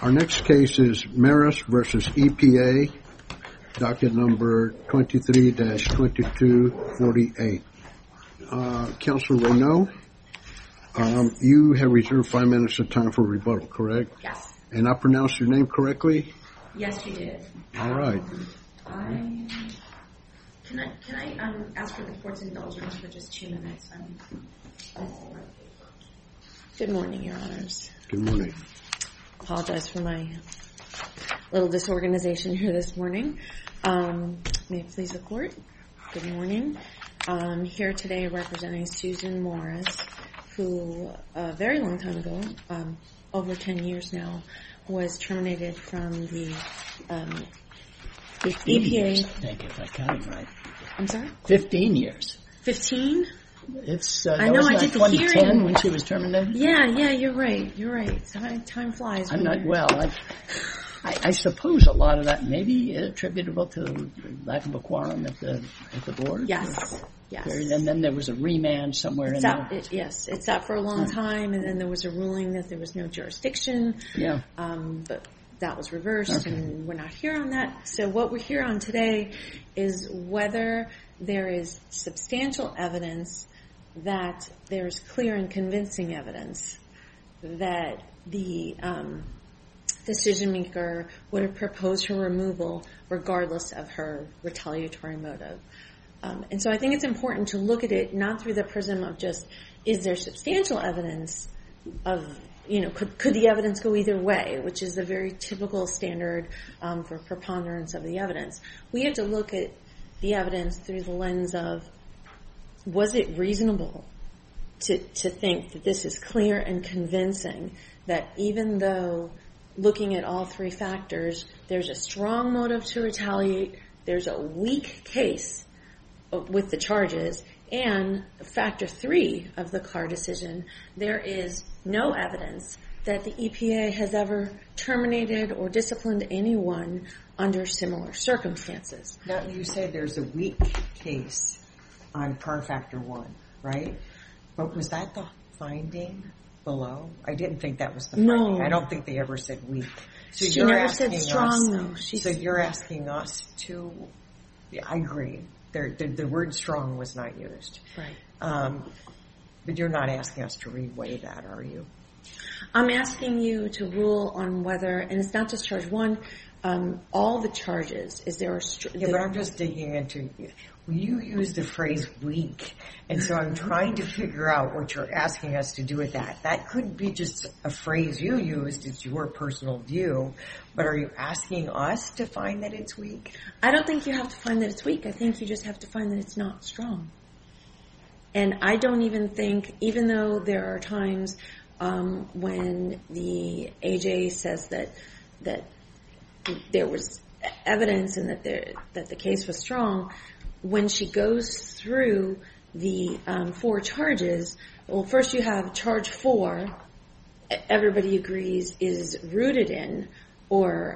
Our next case is Maris versus EPA, docket number 23-2248. Councilor Renaud, you have reserved 5 minutes of time for rebuttal, correct? Yes. And I pronounced your name correctly? Yes, you did. All right. Can I ask for the court's indulgence for just 2 minutes? Good morning, Your Honors. Good morning. Apologize for my little disorganization here this morning. May it please the court. Good morning. Here today representing Susan Morris, who a very long time ago, over 10 years now, was terminated from the EPA. Thank you, if I counted right. I'm sorry? 15 years. 15? It's I know, I did the 2010 hearing. when she was terminated? Yeah, you're right. You're right. Time flies. I'm not, well, I suppose a lot of that may be attributable to lack of a quorum at the board? Yes. And then there was a remand somewhere in there? Yes, it sat for a long time, and then there was a ruling that there was no jurisdiction. Yeah. But that was reversed, Okay. and we're not here on that. So what we're here on today is whether there is substantial evidence that there's clear and convincing evidence that the decision maker would have proposed her removal regardless of her retaliatory motive. And so I think it's important to look at it not through the prism of just, is there substantial evidence of, could the evidence go either way, which is a very typical standard for preponderance of the evidence. We have to look at the evidence through the lens of, was it reasonable to think that this is clear and convincing, that even though looking at all three factors, there's a strong motive to retaliate, there's a weak case with the charges, and factor 3 of the Carr decision, there is no evidence that the EPA has ever terminated or disciplined anyone under similar circumstances. Now, you say there's a weak case on Carr factor 1, right? But was that the finding below? I didn't think that was the finding. No. I don't think they ever said weak. So She never said strong, though. So you're asking us to, yeah, I agree. The word strong was not used. Right. But you're not asking us to reweigh that, are you? I'm asking you to rule on whether, and it's not just charge 1, all the charges, is there a... but I'm just digging into, you use the phrase weak, and so I'm trying to figure out what you're asking us to do with that. That could be just a phrase you used, it's your personal view, but are you asking us to find that it's weak? I don't think you have to find that it's weak. I think you just have to find that it's not strong. And I don't even think, even though there are times when the AJ says that there was evidence and that the case was strong, when she goes through the 4 charges, well, first you have charge 4, everybody agrees is rooted in, or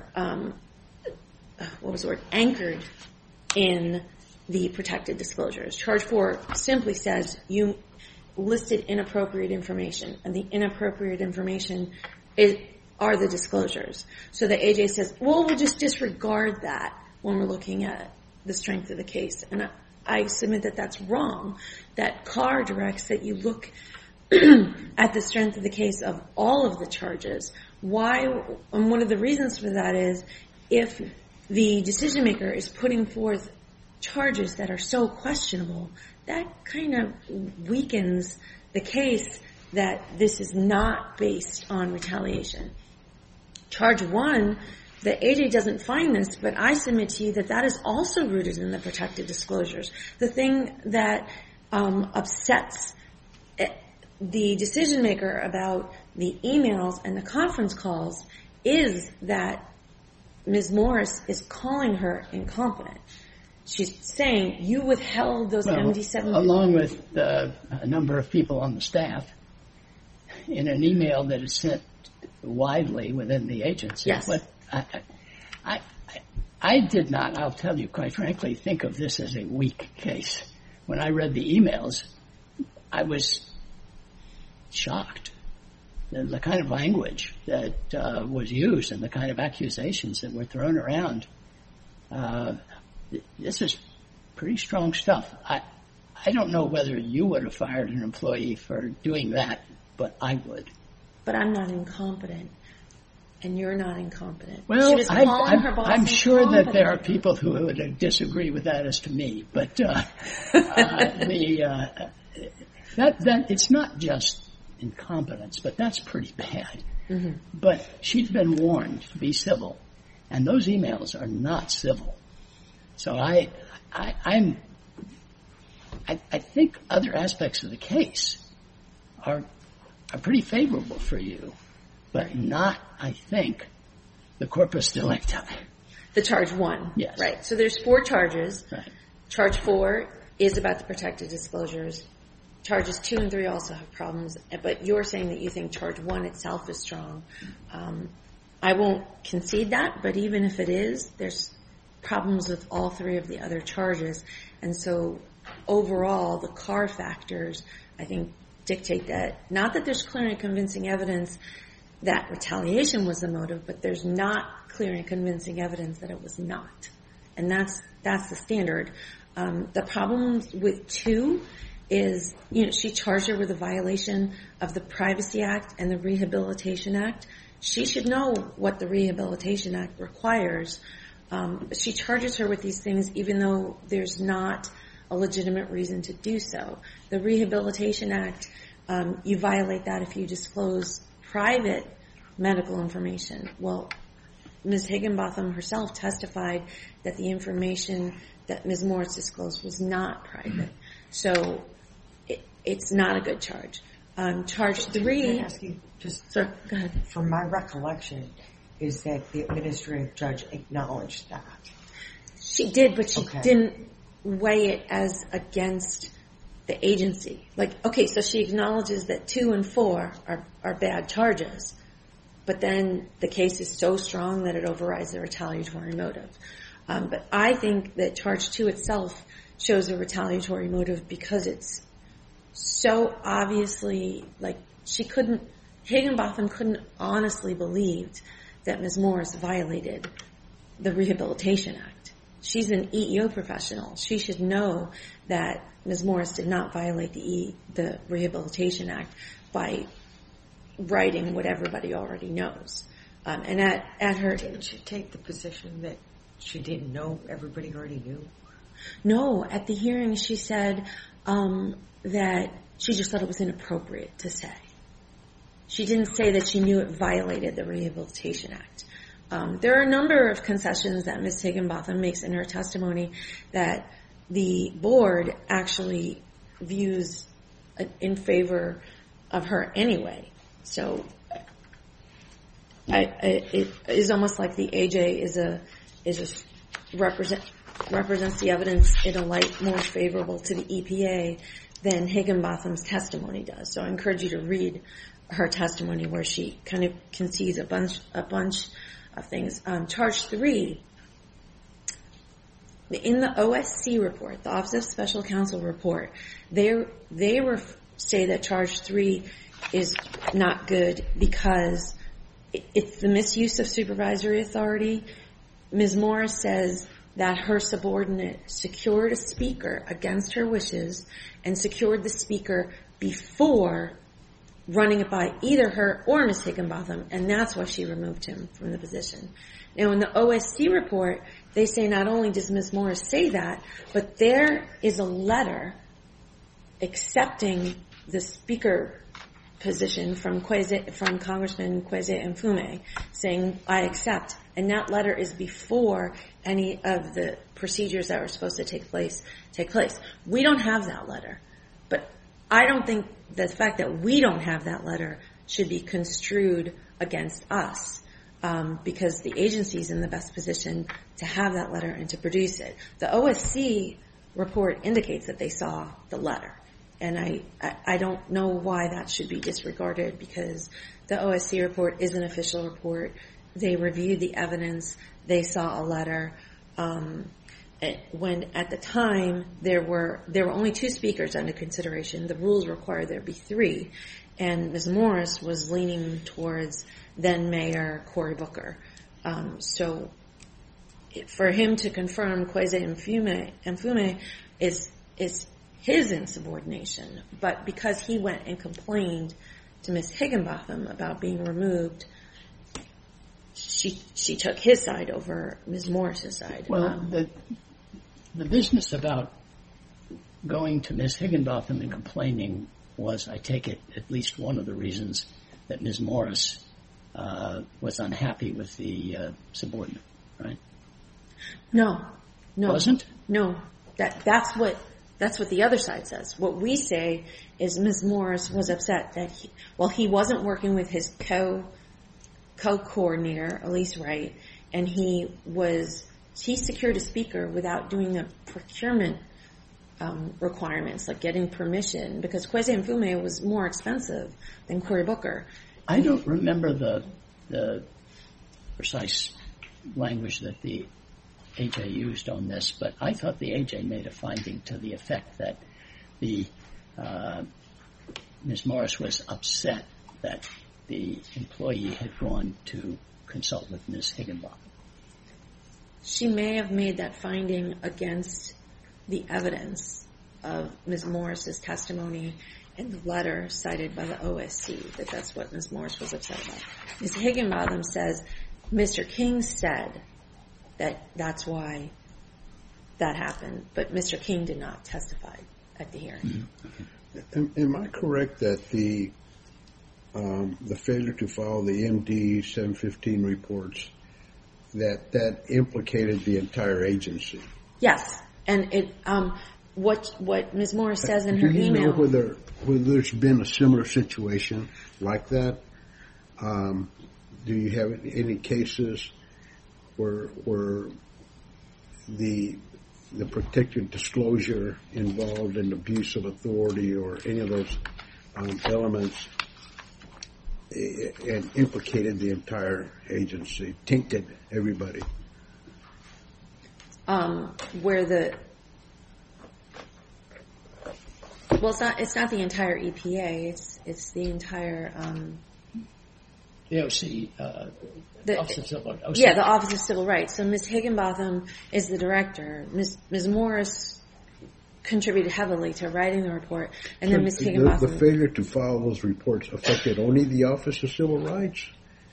anchored in the protected disclosures. Charge 4 simply says you listed inappropriate information, and the inappropriate information are the disclosures. So the AJ says, well, we'll just disregard that when we're looking at the strength of the case. And I submit that that's wrong, that Carr directs that you look at the strength of the case of all of the charges. Why? And one of the reasons for that is if the decision maker is putting forth charges that are so questionable, that kind of weakens the case that this is not based on retaliation. Charge 1, the AJ doesn't find this, but I submit to you that that is also rooted in the protected disclosures. The thing that upsets the decision maker about the emails and the conference calls is that Ms. Morris is calling her incompetent. She's saying, you withheld those MD-7... Along with a number of people on the staff, in an email that is sent widely within the agency. Yes. But I did not, I'll tell you quite frankly, think of this as a weak case. When I read the emails, I was shocked the kind of language that was used and the kind of accusations that were thrown around, this is pretty strong stuff. I don't know whether you would have fired an employee for doing that, but I would. But I'm not incompetent, and you're not incompetent. Well, she was calling her boss I'm sure that there are incompetent. people who would disagree with that as to me, but that it's not just incompetence, but that's pretty bad. Mm-hmm. But she'd been warned to be civil, and those emails are not civil. So I think other aspects of the case are pretty favorable for you, but not, I think, the corpus delicti. The charge 1. Yes. Right. So there's 4 charges. Right. Charge 4 is about the protected disclosures. Charges 2 and 3 also have problems, but you're saying that you think charge 1 itself is strong. I won't concede that, but even if it is, there's problems with all 3 of the other charges. And so overall, the Carr factors, I think, dictate that, not that there's clear and convincing evidence that retaliation was the motive, but there's not clear and convincing evidence that it was not. And that's the standard. The problems with 2 is, she charged her with a violation of the Privacy Act and the Rehabilitation Act. She should know what the Rehabilitation Act requires. She charges her with these things even though there's not a legitimate reason to do so. The Rehabilitation Act, you violate that if you disclose private medical information. Well, Ms. Higginbotham herself testified that the information that Ms. Morris disclosed was not private. So it's not a good charge. Charge 3... Can I ask you, just Sir, go ahead. from my recollection, is that the administrative judge acknowledged that. She did, but she Okay. didn't weigh it as against the agency. So she acknowledges that 2 and 4 are bad charges, but then the case is so strong that it overrides the retaliatory motive. But I think that charge 2 itself shows a retaliatory motive because it's so obviously, Higginbotham couldn't honestly believe that Ms. Morris violated the Rehabilitation Act. She's an EEO professional. She should know that Ms. Morris did not violate the Rehabilitation Act by writing what everybody already knows. And at her... Didn't she take the position that she didn't know everybody already knew? No, at the hearing she said that she just thought it was inappropriate to say. She didn't say that she knew it violated the Rehabilitation Act. There are a number of concessions that Ms. Higginbotham makes in her testimony that the board actually views in favor of her anyway. So it is almost like the AJ represents the evidence in a light more favorable to the EPA than Higginbotham's testimony does. So I encourage you to read her testimony where she kind of concedes a bunch of things. Charge 3, in the OSC report, the Office of Special Counsel report, they say that charge 3 is not good because it's the misuse of supervisory authority. Ms. Morris says that her subordinate secured a speaker against her wishes and secured the speaker before running it by either her or Ms. Higginbotham, and that's why she removed him from the position. Now, in the OSC report, they say not only does Ms. Morris say that, but there is a letter accepting the speaker position from Congressman Kwesi Mfume, saying, I accept. And that letter is before any of the procedures that were supposed to take place. We don't have that letter. But I don't think the fact that we don't have that letter should be construed against us, because the agency is in the best position to have that letter and to produce it. The OSC report indicates that they saw the letter. And I don't know why that should be disregarded, because the OSC report is an official report. They reviewed the evidence. They saw a letter. when at the time there were only 2 speakers under consideration. The rules required there be 3, and Ms. Morris was leaning towards then Mayor Cory Booker. So for him to confirm Kwesi Mfume is his insubordination, but because he went and complained to Ms. Higginbotham about being removed, she took his side over Ms. Morris's side. Well, the business about going to Ms. Higginbotham and complaining was, I take it, at least one of the reasons that Ms. Morris was unhappy with the subordinate, right? No. Wasn't? No. That's what the other side says. What we say is Ms. Morris was upset that he wasn't working with his co-coordinator, Elise Wright, and he secured a speaker without doing the procurement requirements, like getting permission, because Kwesi Mfume was more expensive than Cory Booker. I don't remember the precise language that the AJ used on this, but I thought the AJ made a finding to the effect that Ms. Morris was upset that the employee had gone to consult with Ms. Higginbotham. She may have made that finding against the evidence of Ms. Morris's testimony and the letter cited by the OSC, that's what Ms. Morris was upset about. Ms. Higginbotham says Mr. King said that's why that happened, but Mr. King did not testify at the hearing. Mm-hmm. Am I correct that the failure to follow the MD 715 reports, that implicated the entire agency? Yes, and what Ms. Morris says in her email. Do you know whether there's been a similar situation like that? Do you have any cases where the protected disclosure involved in abuse of authority or any of those elements and implicated the entire agency, tainted everybody? It's not the entire EPA. It's the entire The OC, Office of Civil Rights. Yeah, the Office of Civil Rights. So Ms. Higginbotham is the director. Ms. Morris contributed heavily to writing the report, and then Ms. Higginbotham. The failure to follow those reports affected only the Office of Civil Rights?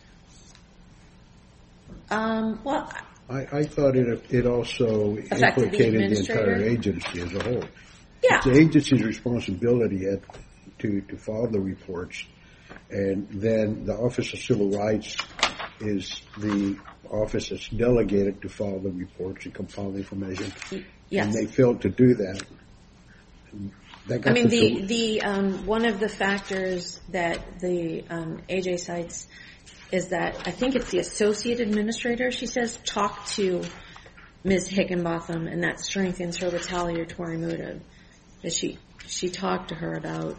Well, I thought it also implicated the entire agency as a whole. Yeah. It's the agency's responsibility to follow the reports, and then the Office of Civil Rights is the office that's delegated to follow the reports and compile the information. Yes. And they failed to do that. One of the factors that the AJ cites is that I think it's the associate administrator, she says, talked to Ms. Higginbotham, and that strengthens her retaliatory motive. That she talked to her about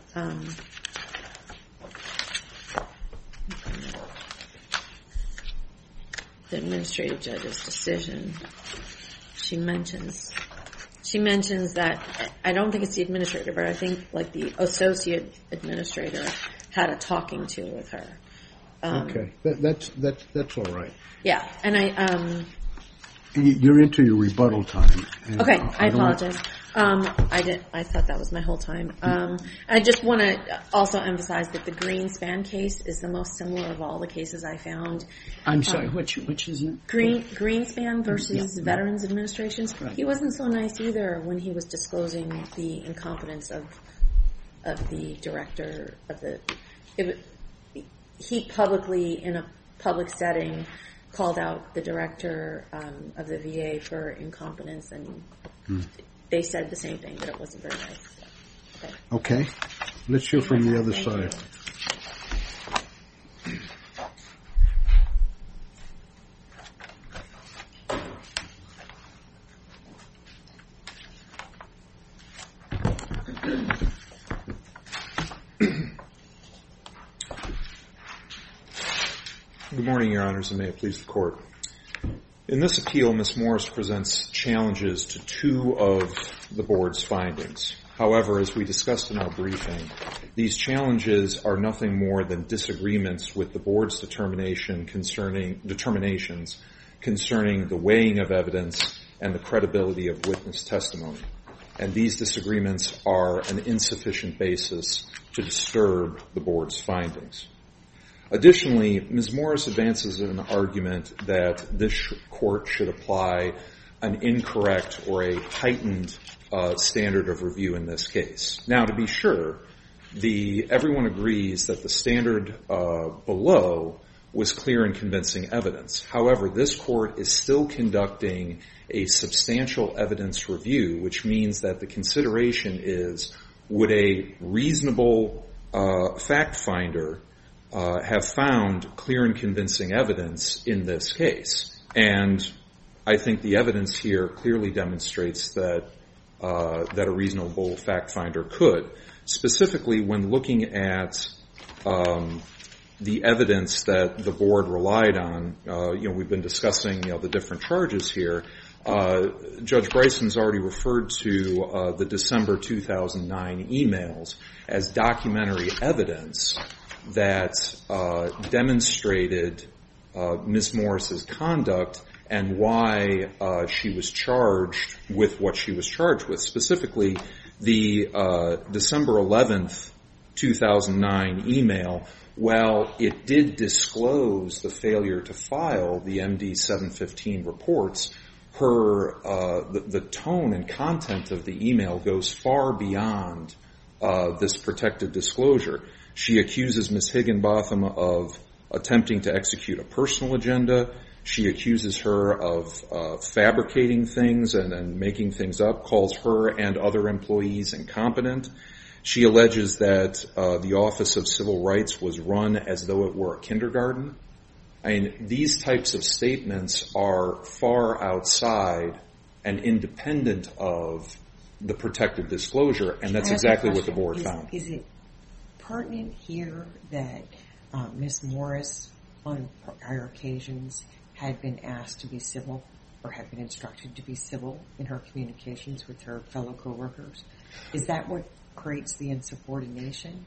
the administrative judge's decision. She mentions that, I don't think it's the administrator, but I think like the associate administrator had a talking to with her. Okay, that's all right. Yeah, and You're into your rebuttal time. Okay, I apologize. I thought that was my whole time. I just want to also emphasize that the Greenspan case is the most similar of all the cases I found. I'm sorry, which is it? Greenspan versus Veterans Administration. Right. He wasn't so nice either when he was disclosing the incompetence of the director of the. He publicly, in a public setting, called out the director of the VA for incompetence, and they said the same thing, but it wasn't very nice. So, okay, let's hear from the other side. Good morning, Your Honors, and may it please the Court. In this appeal, Ms. Morris presents challenges to 2 of the board's findings. However, as we discussed in our briefing, these challenges are nothing more than disagreements with the board's determinations concerning the weighing of evidence and the credibility of witness testimony. And these disagreements are an insufficient basis to disturb the board's findings. Additionally, Ms. Morris advances an argument that this court should apply an incorrect or a heightened standard of review in this case. Now, to be sure, everyone agrees that the standard below was clear and convincing evidence. However, this court is still conducting a substantial evidence review, which means that the consideration is, would a reasonable fact finder have found clear and convincing evidence in this case? And I think the evidence here clearly demonstrates that a reasonable fact finder could. Specifically, when looking at the evidence that the board relied on, we've been discussing the different charges here. Judge Bryson's already referred to the December 2009 emails as documentary evidence that demonstrated Ms. Morris's conduct and why she was charged with what she was charged with. Specifically, the December 11th, 2009 email, while it did disclose the failure to file the MD 715 reports, the tone and content of the email goes far beyond this protected disclosure. She accuses Ms. Higginbotham of attempting to execute a personal agenda. She accuses her of fabricating things and making things up, calls her and other employees incompetent. She alleges that the Office of Civil Rights was run as though it were a kindergarten. I mean, these types of statements are far outside and independent of the protected disclosure, and that's exactly what the board found. Is it pertinent here that Ms. Morris, on prior occasions, had been asked to be civil or had been instructed to be civil in her communications with her fellow coworkers? Is that what creates the insubordination?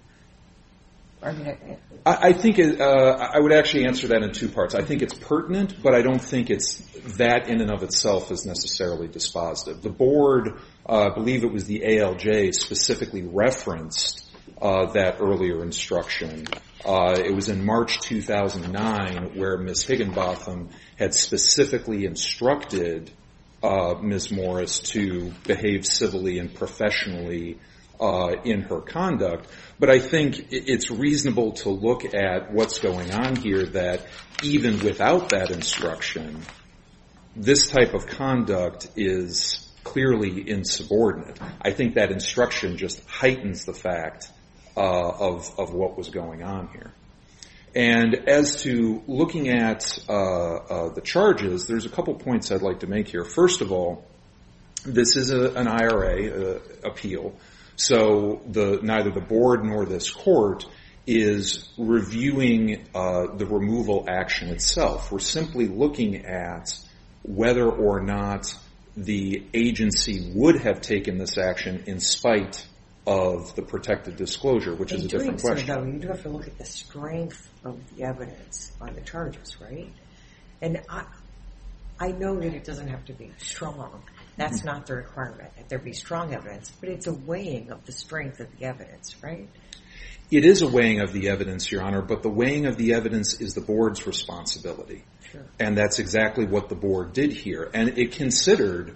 I think I would actually answer that in 2 parts. I think it's pertinent, but I don't think it's that in and of itself is necessarily dispositive. The board, I believe it was the ALJ, specifically referenced that earlier instruction. It was in March 2009 where Ms. Higginbotham had specifically instructed Ms. Morris to behave civilly and professionally in her conduct. But I think it's reasonable to look at what's going on here, that even without that instruction, this type of conduct is clearly insubordinate. I think that instruction just heightens the fact of what was going on here. And as to looking at the charges, there's a couple points I'd like to make here. First of all, this is an IRA appeal, so neither the board nor this court is reviewing the removal action itself. We're simply looking at whether or not the agency would have taken this action in spite of the protected disclosure, which is a different question. So, though, you do have to look at the strength of the evidence on the charges, right? And I know that it doesn't have to be strong. That's not the requirement, that there be strong evidence, but it's a weighing of the strength of the evidence, right? It is a weighing of the evidence, Your Honor, but the weighing of the evidence is the board's responsibility. Sure. And that's exactly what the board did here. And it considered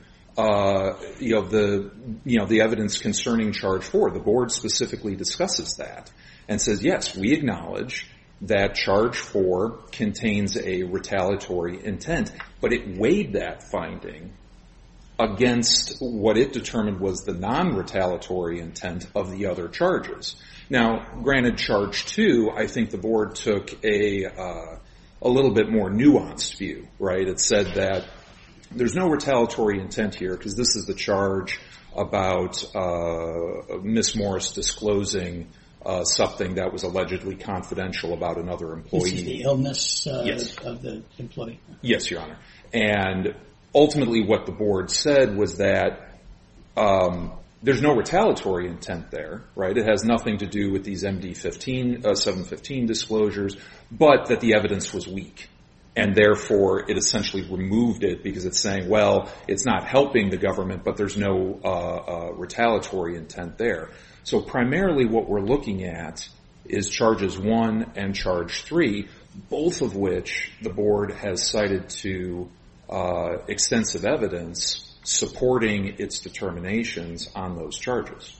the evidence concerning charge 4. The board specifically discusses that and says, yes, we acknowledge that charge 4 contains a retaliatory intent, but it weighed that finding against what it determined was the non-retaliatory intent of the other charges. Now, granted, charge 2, I think the board took a little bit more nuanced view, right? It said that there's no retaliatory intent here because this is the charge about Ms. Morris disclosing something that was allegedly confidential about another employee. This is the illness Yes. of the employee? Yes, Your Honor. And ultimately what the board said was that there's no retaliatory intent there, right? It has nothing to do with these MD-15, 715 disclosures, but that the evidence was weak. And therefore, it essentially removed it because it's saying, well, it's not helping the government, but there's no retaliatory intent there. So primarily what we're looking at is charges 1 and charge 3, both of which the board has cited to extensive evidence supporting its determinations on those charges.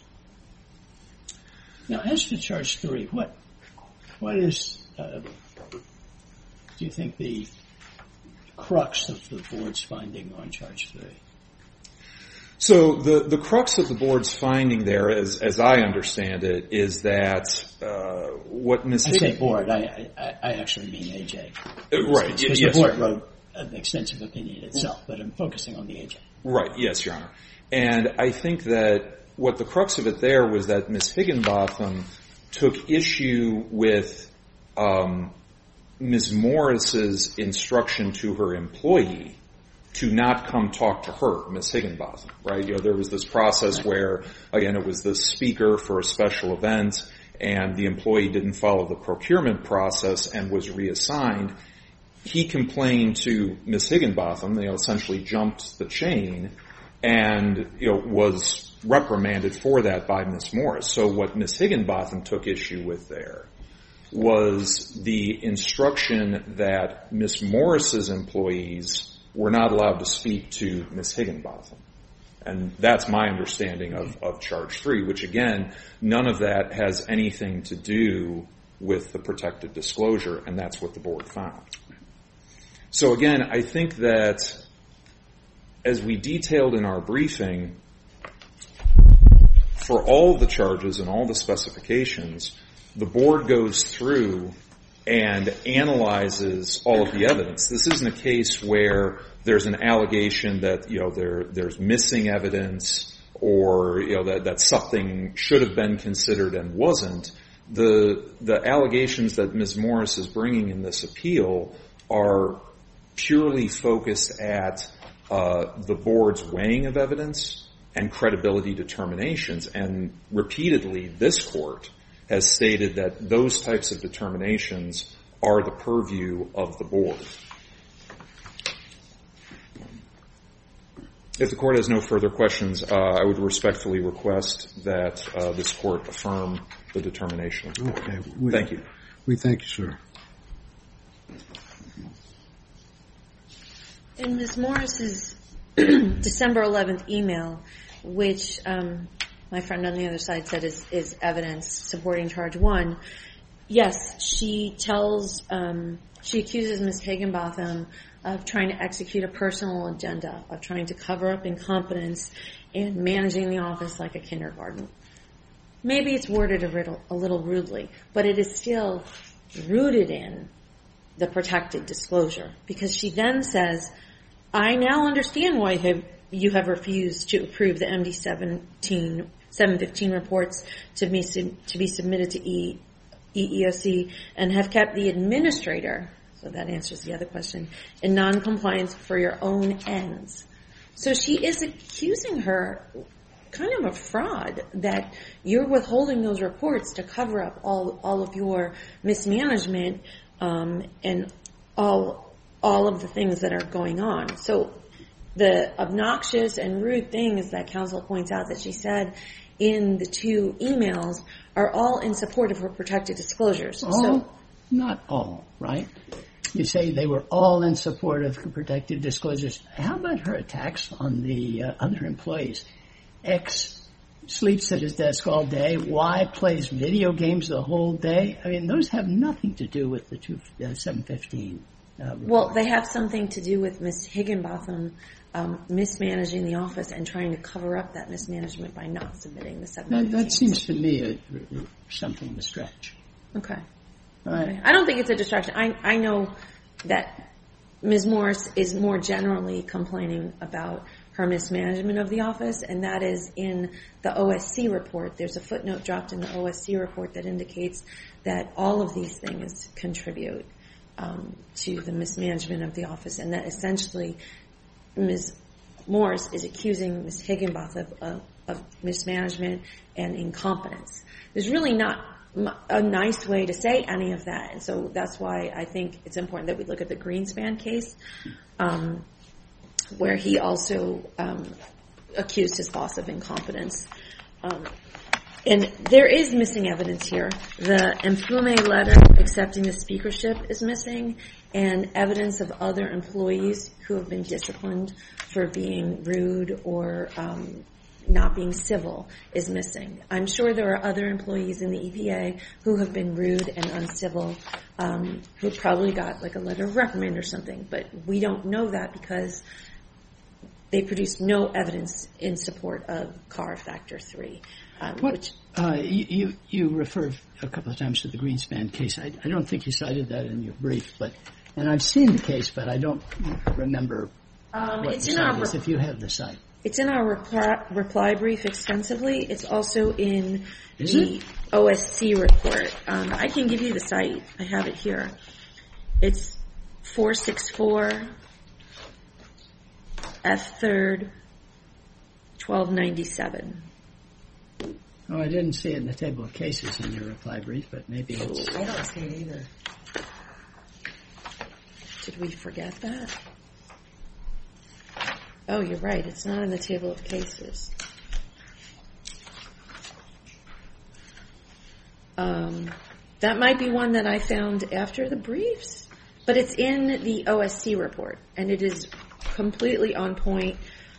Now, as to charge 3, what is, do you think, the crux of the board's finding on charge 3? So the crux of the board's finding there, as I understand it, is that what Ms. I say board, I actually mean AJ. Right. Because yes, the board wrote an extensive opinion itself, but I'm focusing on the AJ. Right, yes, Your Honor. And I think that what the crux of it there was that Ms. Higginbotham took issue with Ms. Morris's instruction to her employee to not come talk to her, Ms. Higginbotham, right? You know, there was this process where, again, it was the speaker for a special event, and the employee didn't follow the procurement process and was reassigned. He complained to Ms. Higginbotham, essentially jumped the chain, and, was reprimanded for that by Ms. Morris. So what Ms. Higginbotham took issue with there was the instruction that Ms. Morris's employees were not allowed to speak to Ms. Higginbotham. And that's my understanding of charge 3, which, again, none of that has anything to do with the protected disclosure, and that's what the board found. So again, I think that as we detailed in our briefing, for all the charges and all the specifications, the board goes through and analyzes all of the evidence. This isn't a case where there's an allegation that, there's missing evidence or, that something should have been considered and wasn't. The allegations that Ms. Morris is bringing in this appeal are purely focused at the board's weighing of evidence and credibility determinations. And repeatedly, this court has stated that those types of determinations are the purview of the board. If the court has no further questions, I would respectfully request that this court affirm the determination. Okay. Thank you. We thank you, sir. In Ms. Morris's December 11th email, which my friend on the other side said is evidence supporting charge 1, yes, she accuses Ms. Higginbotham of trying to execute a personal agenda, of trying to cover up incompetence and managing the office like a kindergarten. Maybe it's worded a little rudely, but it is still rooted in the protected disclosure, because she then says, I now understand why you have refused to approve the MD 715 reports to be submitted to EEOC and have kept the administrator, so that answers the other question, in noncompliance for your own ends. So she is accusing her kind of a fraud, that you're withholding those reports to cover up all of your mismanagement and all of the things that are going on. So the obnoxious and rude things that counsel points out that she said in the 2 emails are all in support of her protected disclosures. Not all, right? You say they were all in support of protected disclosures. How about her attacks on the other employees? X sleeps at his desk all day. Y plays video games the whole day. I mean, those have nothing to do with the 715. Well, they have something to do with Ms. Higginbotham mismanaging the office and trying to cover up that mismanagement by not submitting the 715. That seems to me something to stretch. Okay. All right. Okay. I don't think it's a distraction. I know that Ms. Morris is more generally complaining about her mismanagement of the office, and that is in the OSC report. There's a footnote dropped in the OSC report that indicates that all of these things contribute to the mismanagement of the office, and that essentially Ms. Morris is accusing Ms. Higginbotham of mismanagement and incompetence. There's really not a nice way to say any of that, and so that's why I think it's important that we look at the Greenspan case, where he also accused his boss of incompetence. And there is missing evidence here. The Mfume letter accepting the speakership is missing, and evidence of other employees who have been disciplined for being rude or not being civil is missing. I'm sure there are other employees in the EPA who have been rude and uncivil, who probably got like a letter of reprimand or something, but we don't know that because they produced no evidence in support of CAR Factor 3. You referred a couple of times to the Greenspan case. I don't think you cited that in your brief, and I've seen the case, but I don't remember what the site is, if you have the site. It's in our reply brief extensively. It's also in the OSC report. I can give you the site. I have it here. It's 464 F3rd 1297. Oh, I didn't see it in the table of cases in your reply brief, but maybe it's... I don't see it either. Did we forget that? Oh, you're right. It's not in the table of cases. That might be one that I found after the briefs, but it's in the OSC report, and it is completely on point.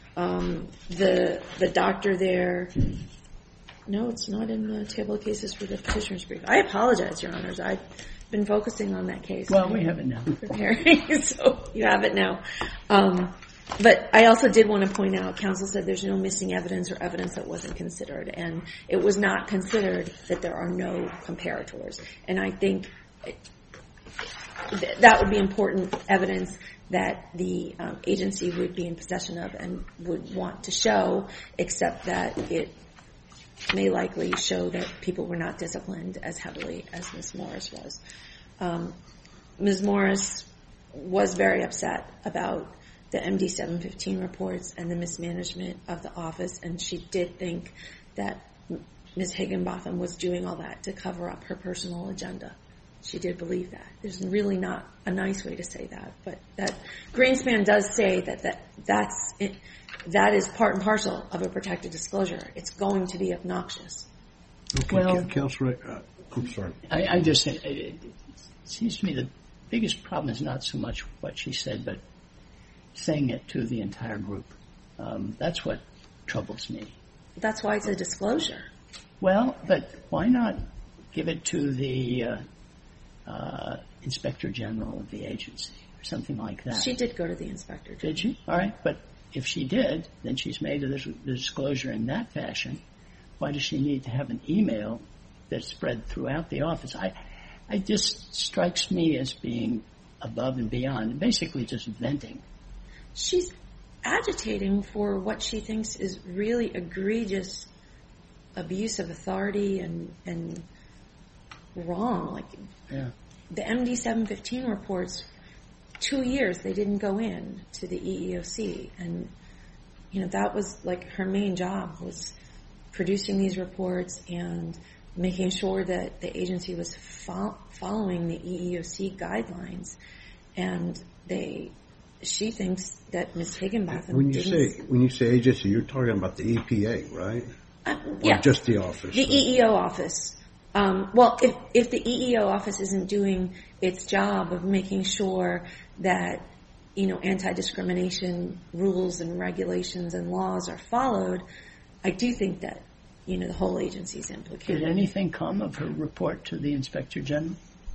The doctor there... No, it's not in the table of cases for the petitioner's brief. I apologize, Your Honors. I've been focusing on that case. Well, we have it now. Preparing, so you have it now. But I also did want to point out, counsel said there's no missing evidence or evidence that wasn't considered, and it was not considered that there are no comparators. And I think that would be important evidence that the agency would be in possession of and would want to show, except that it may likely show that people were not disciplined as heavily as Ms. Morris was. Ms. Morris was very upset about the MD 715 reports and the mismanagement of the office, and she did think that Ms. Higginbotham was doing all that to cover up her personal agenda. She did believe that. There's really not a nice way to say that, but that Greenspan does say that is part and parcel of a protected disclosure. It's going to be obnoxious. Okay, well, Counselor, I'm sorry. I just say, it seems to me the biggest problem is not so much what she said, but saying it to the entire group. That's what troubles me. That's why it's a disclosure. Well, but why not give it to the Inspector General of the agency or something like that? She did go to the Inspector General. Did she? All right, but if she did, then she's made the disclosure in that fashion. Why does she need to have an email that's spread throughout the office? It just strikes me as being above and beyond, basically just venting. She's agitating for what she thinks is really egregious abuse of authority and wrong. Like, yeah. The MD 715 reports, 2 years they didn't go in to the EEOC, and that was like her main job, was producing these reports and making sure that the agency was following the EEOC guidelines. And she thinks that Ms. Higginbotham When you say agency, you're talking about the EPA, right? Yeah. Or just the office? The EEO office. Well, if the EEO office isn't doing its job of making sure that anti-discrimination rules and regulations and laws are followed, I do think that the whole agency is implicated. Did anything come of her report to the Inspector General?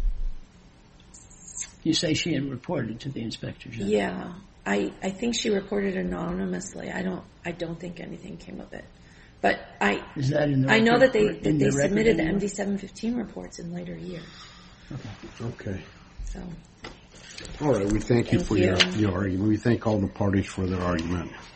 You say she had reported to the Inspector General. Yeah, I think she reported anonymously. I don't think anything came of it. But I know that they submitted the MD 715 reports in later years. Okay. So. All right. We thank you for your argument. We thank all the parties for their argument.